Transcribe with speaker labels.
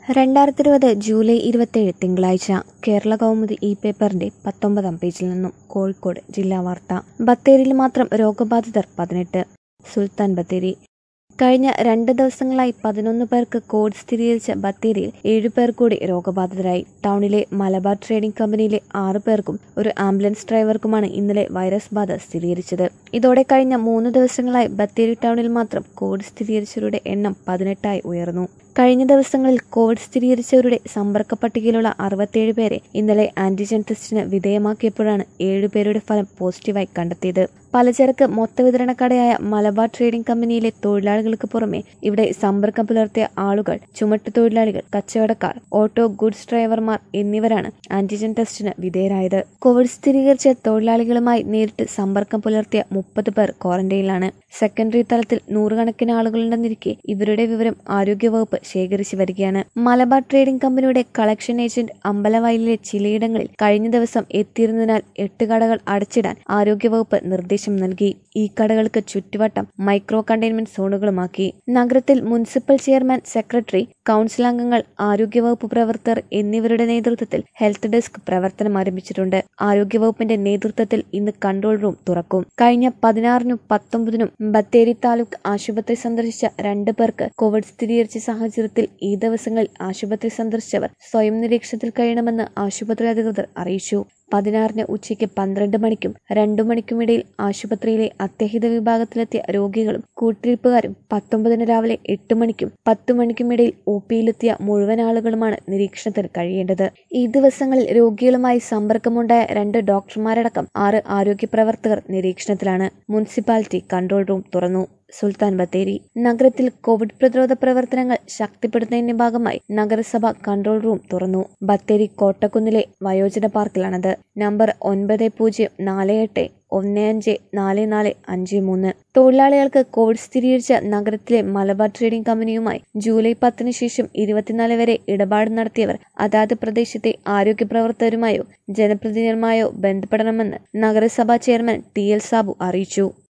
Speaker 1: 2020 July 27 തിങ്കളാഴ്ച കേരള കൗമുദി പേപ്പറിന്റെ 19-ാം പേജിൽ നിന്നും കോഴിക്കോട് ജില്ലാ വാർത്ത. ബത്തേരിയിൽ മാത്രം രോഗബാധിതർ 18. സുൽത്താൻ ബത്തേരി. കഴിഞ്ഞ 2 ദിവസങ്ങളായി 11 പേർക്ക് കോവിഡ് സ്ഥിരീകരിച്ച ബത്തേരിയിൽ 7 പേർ കൂടി രോഗബാധിതരായി. ടൗണിലെ മലബാർ ട്രേഡിംഗ് കമ്പനിയിലെ 6 പേർക്കും ഒരു ആംബുലൻസ് ഡ്രൈവർക്കുമാണ് ഇന്നലെ വൈറസ് ബാധ സ്ഥിരീകരിച്ചത്. ഇതോടെ കഴിഞ്ഞ 3 ദിവസങ്ങളായി ബത്തേരി ടൗണിൽ മാത്രം കോവിഡ് സ്ഥിരീകരിച്ചവരുടെ എണ്ണം 18 ഉയർന്നു. കഴിഞ്ഞ ദിവസങ്ങളിൽ കോവിഡ് സ്ഥിരീകരിച്ചവരുടെ സമ്പർക്ക പട്ടികയിലുള്ള 67 പേരെ ഇന്നലെ ആന്റിജൻ ടെസ്റ്റിന് വിധേയമാക്കിയപ്പോഴാണ് 7 പേരുടെ ഫലം പോസിറ്റീവായി കണ്ടെത്തിയത്. പലചരക്ക് മൊത്തവിതരണക്കടയായ മലബാർ ട്രേഡിംഗ് കമ്പനിയിലെ തൊഴിലാളികൾക്ക് പുറമെ ഇവിടെ സമ്പർക്കം പുലർത്തിയ ആളുകൾ, ചുമട്ടുതൊഴിലാളികൾ, കച്ചവടക്കാർ, ഓട്ടോ ഗുഡ്സ് ഡ്രൈവർമാർ എന്നിവരാണ് ആന്റിജൻ ടെസ്റ്റിന് വിധേയരായത്. കോവിഡ് സ്ഥിരീകരിച്ച തൊഴിലാളികളുമായി നേരിട്ട് സമ്പർക്കം പുലർത്തിയ 30 പേർ ക്വാറന്റൈനിലാണ്. സെക്കൻഡറി തലത്തിൽ 100 കണക്കിന് ആളുകളുണ്ടെന്നിരിക്കെ ഇവരുടെ വിവരം ആരോഗ്യവകുപ്പ് ശേഖരിച്ചു വരികയാണ്. മലബാർ ട്രേഡിംഗ് കമ്പനിയുടെ കളക്ഷൻ ഏജന്റ് അമ്പലവയലിലെ ചിലയിടങ്ങളിൽ കഴിഞ്ഞ ദിവസം എത്തിയിരുന്നതിനാൽ 8 കടകൾ അടച്ചിടാൻ ആരോഗ്യവകുപ്പ് നിർദ്ദേശം നൽകി. ഈ കടകൾക്ക് ചുറ്റുവട്ടം മൈക്രോ കണ്ടെയ്ൻമെന്റ് സോണുകളുമാക്കി. നഗരത്തിൽ മുനിസിപ്പൽ ചെയർമാൻ, സെക്രട്ടറി, കൌൺസിൽ അംഗങ്ങൾ, ആരോഗ്യവകുപ്പ് പ്രവർത്തകർ എന്നിവരുടെ നേതൃത്വത്തിൽ ഹെൽത്ത് ഡെസ്ക് പ്രവർത്തനം ആരംഭിച്ചിട്ടുണ്ട്. ആരോഗ്യവകുപ്പിന്റെ നേതൃത്വത്തിൽ ഇന്ന് കൺട്രോൾ റൂം തുറക്കും. കഴിഞ്ഞ 16-നും 19-നും ബത്തേരി താലൂക്ക് ആശുപത്രി സന്ദർശിച്ച 2 പേർക്ക് കോവിഡ് സ്ഥിരീകരിച്ച സാഹചര്യത്തിൽ ഈ ദിവസങ്ങളിൽ ആശുപത്രി സന്ദർശിച്ചവർ സ്വയം നിരീക്ഷണത്തിൽ കഴിയണമെന്ന് ആശുപത്രി അധികൃതർ അറിയിച്ചു. 16-ന് ഉച്ചയ്ക്ക് 12 മണിക്കും 2 മണിക്കും ഇടയിൽ ആശുപത്രിയിലെ അത്യാഹിത വിഭാഗത്തിലെത്തിയ രോഗികളും കൂട്ടിരിപ്പുകാരും 19-ന് രാവിലെ 8 മണിക്കും 10 മണിക്കും ഇടയിൽ ഒപിയിലെത്തിയ മുഴുവൻ ആളുകളുമാണ് നിരീക്ഷണത്തിൽ കഴിയേണ്ടത്. ഈ ദിവസങ്ങളിൽ രോഗികളുമായി സമ്പർക്കമുണ്ടായ 2 ഡോക്ടർമാരടക്കം 6 ആരോഗ്യ പ്രവർത്തകർ നിരീക്ഷണത്തിലാണ്. മുനിസിപ്പാലിറ്റി കൺട്രോൾ റൂം തുറന്നു. സുൽത്താൻ ബത്തേരി. നഗരത്തിൽ കോവിഡ് പ്രതിരോധ പ്രവർത്തനങ്ങൾ ശക്തിപ്പെടുത്തുന്നതിന്റെ ഭാഗമായി നഗരസഭ കൺട്രോൾ റൂം തുറന്നു. ബത്തേരി കോട്ടക്കുന്നിലെ വയോജന പാർക്കിലാണത്. നമ്പർ 9048154453. തൊഴിലാളികൾക്ക് കോവിഡ് സ്ഥിരീകരിച്ച നഗരത്തിലെ മലബാർ ട്രേഡിംഗ് കമ്പനിയുമായി ജൂലൈ 10-ന് ശേഷം 24 വരെ ഇടപാട് നടത്തിയവർ അതാത് പ്രദേശത്തെ ആരോഗ്യ പ്രവർത്തകരുമായോ ജനപ്രതിനിധികളുമായോ ബന്ധപ്പെടണമെന്ന് നഗരസഭാ ചെയർമാൻ TL സാബു അറിയിച്ചു.